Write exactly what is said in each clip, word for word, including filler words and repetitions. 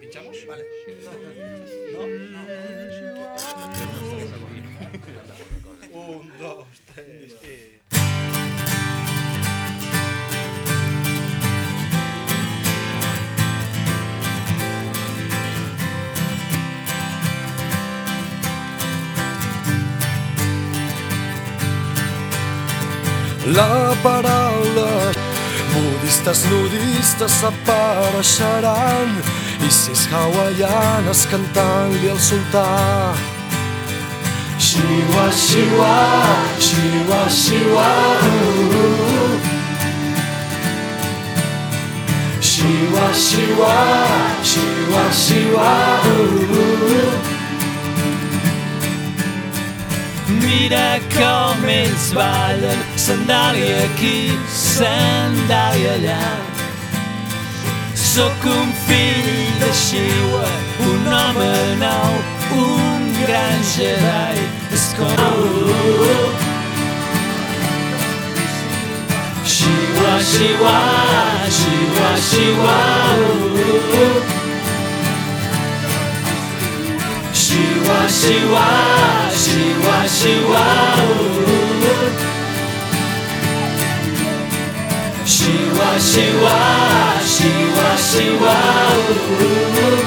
¿Pinchamos? Vale. No, no. Un, dos, tres y... La paraula budistes nudistes apareixeran i sis hawaianes cantant-li al sultà. Shiwa, shiwa, shiwa, shiwa, uh. Shiwa, shiwa, shiwa, shiwa, uh. Mira com ells ballen, sandàlia aquí, sandàlia allà. Sóc un fill de Shiwa, un home nou, un gran Jedi. És com... Shiwa, Shiwa, Shiwa, Shiwa, uh. Shiwa, Shiwa, Shiwa, Shiwa, uh. Shiwa, Shiwa, Shiwa, Shiwa, uh.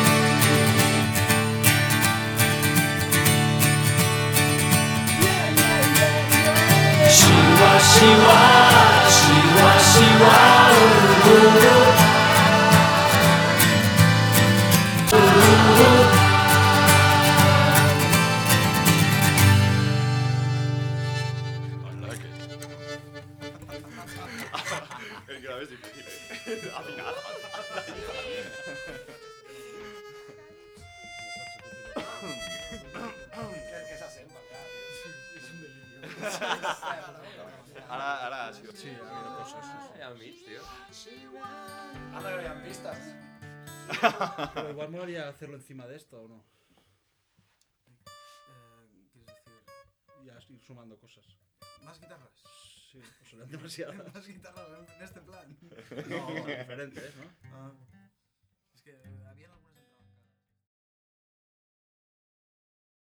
Shiwa, Shiwa, Shiwa, Shiwa, uh. El grave es difícil, ¿eh? Afinar. Que s'assent, ja. És un delirio. Ara, ara ha sido... Sí, ha habido cosas. Allà al mig, tio. Anda, que no hayan pistas. Pero igual molaría hacerlo encima de esto, ¿o no? Eh, ¿Quieres decir Ya ir sumando cosas. más guitarras? Sí, o serán demasiadas. Más guitarras en este plan. No, diferentes, ¿no? Ah. Es que había alguna